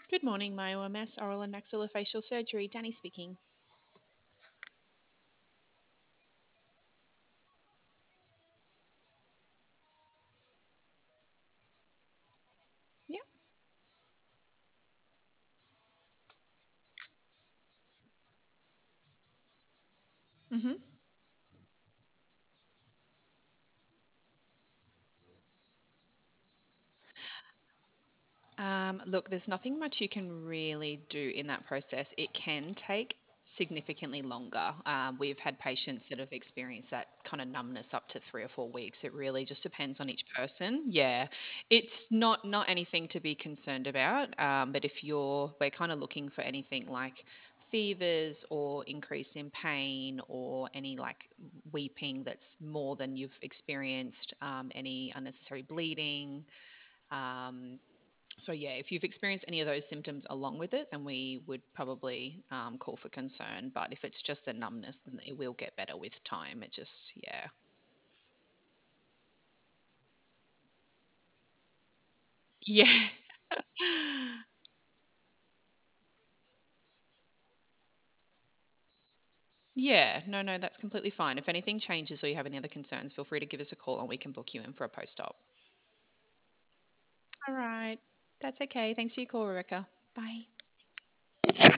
Good morning, my OMS oral and maxillofacial surgery. Danny speaking. Yeah. hmm Look, there's nothing much you can really do in that process. It can take significantly longer. We've had patients that have experienced that kind of numbness up to 3 or 4 weeks. It really just depends on each person. Yeah, it's not anything to be concerned about. But if we're kind of looking for anything like fevers or increase in pain or any like weeping that's more than you've experienced, any unnecessary bleeding. Um, so yeah, if you've experienced any of those symptoms along with it, then we would probably call for concern. But if it's just the numbness, then it will get better with time. It just, yeah. Yeah. Yeah, no, that's completely fine. If anything changes or you have any other concerns, feel free to give us a call and we can book you in for a post-op. All right. That's okay. Thanks for your call, Rebecca. Bye.